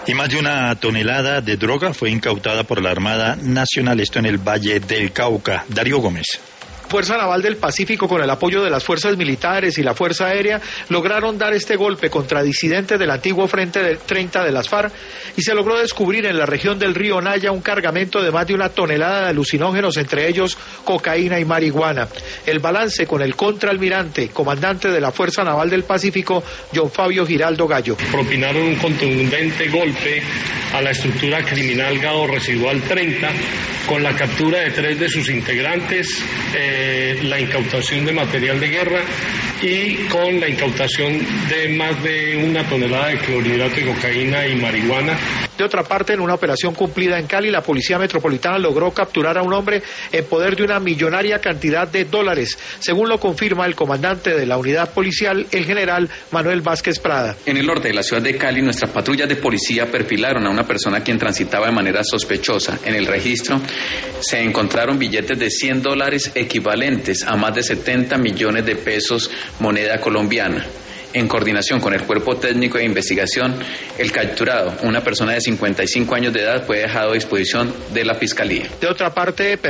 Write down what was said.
Y más de una tonelada de droga fue incautada por la Armada Nacional, esto en el Valle del Cauca. Darío Gómez. Fuerza Naval del Pacífico, con el apoyo de las fuerzas militares y la Fuerza Aérea, lograron dar este golpe contra disidentes del antiguo Frente del 30 de las FARC y se logró descubrir en la región del río Naya un cargamento de más de una tonelada de alucinógenos, entre ellos cocaína y marihuana. El balance con el contraalmirante, comandante de la Fuerza Naval del Pacífico, John Fabio Giraldo Gallo. Propinaron un contundente golpe a la estructura criminal Gado Residual 30, con la captura de 3 de sus integrantes, la incautación de material de guerra y con la incautación de más de una tonelada de clorhidrato de cocaína y marihuana. De otra parte, en una operación cumplida en Cali, la Policía Metropolitana logró capturar a un hombre en poder de una millonaria cantidad de dólares, según lo confirma el comandante de la unidad policial, el general Manuel Vázquez Prada. En el norte de la ciudad de Cali, nuestras patrullas de policía perfilaron a una persona quien transitaba de manera sospechosa. En el registro se encontraron billetes de $100 equivalentes a más de 70 millones de pesos moneda colombiana. En coordinación con el Cuerpo Técnico de Investigación, el capturado, una persona de 55 años de edad, fue dejado a disposición de la Fiscalía. De otra parte,